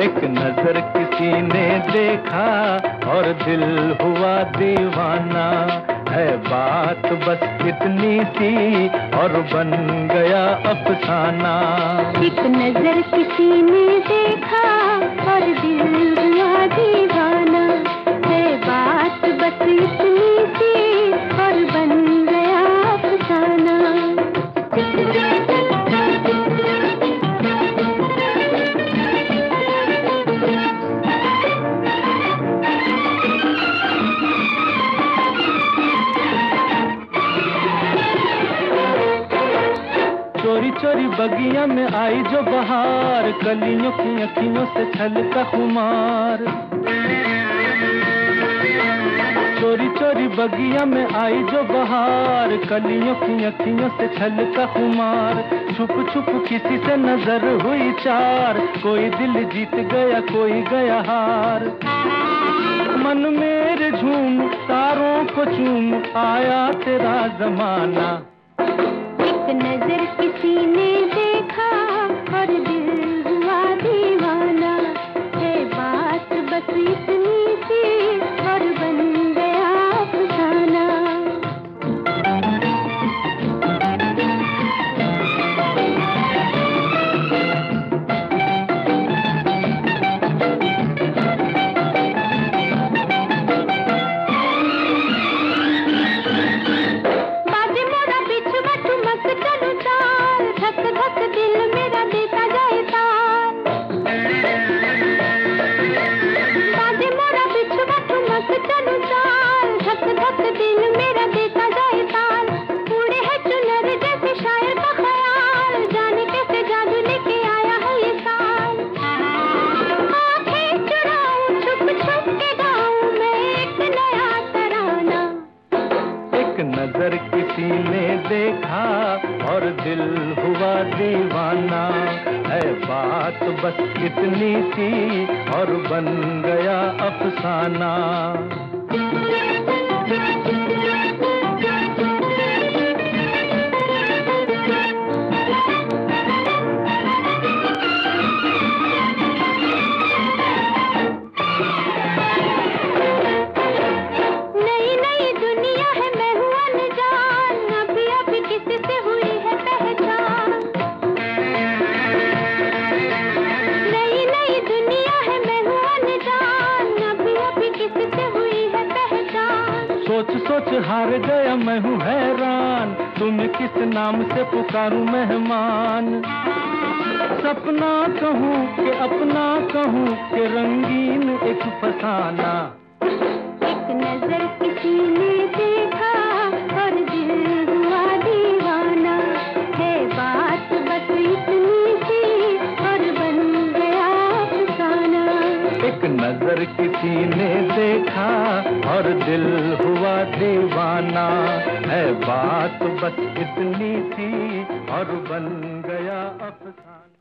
एक नजर किसी ने देखा और दिल हुआ दीवाना, है बात बस इतनी सी और बन गया अफसाना। एक नजर किसी ने देखा और दिल हुआ दीवाना, है बात बस इतनी सी और बन गया अफसाना। चोरी चोरी बगिया में आई जो बहार, कलियों की अखियों से छलका खुमार। चोरी चोरी बगिया में आई जो बहार, कलियों की अखियों से छलका खुमार। छुप छुप किसी से नजर हुई चार, कोई दिल जीत गया कोई गया हार। मन मेरे झूम तारों को चूम आया तेरा जमाना। एक नजर किसी ने देखा और दिल हुआ दीवाना, है बात बस इतनी सी और बन गया अफसाना। नजर किसी ने देखा और दिल हुआ दीवाना, है बात बस इतनी सी और बन गया अफसाना। सोच सोच हार गया मैं हूँ हैरान, तुम्हें किस नाम से पुकारूं मेहमान। सपना कहूँ कि अपना कहूँ कि रंगीन एक फसाना। एक नजर किसी ने देखा और दिल हुआ दीवाना, है बात बस इतनी सी और बन गया अफसाना। एक नजर किसी ने देखा और दिल हुआ दीवाना, है बात बस इतनी सी और बन गया अफसाना।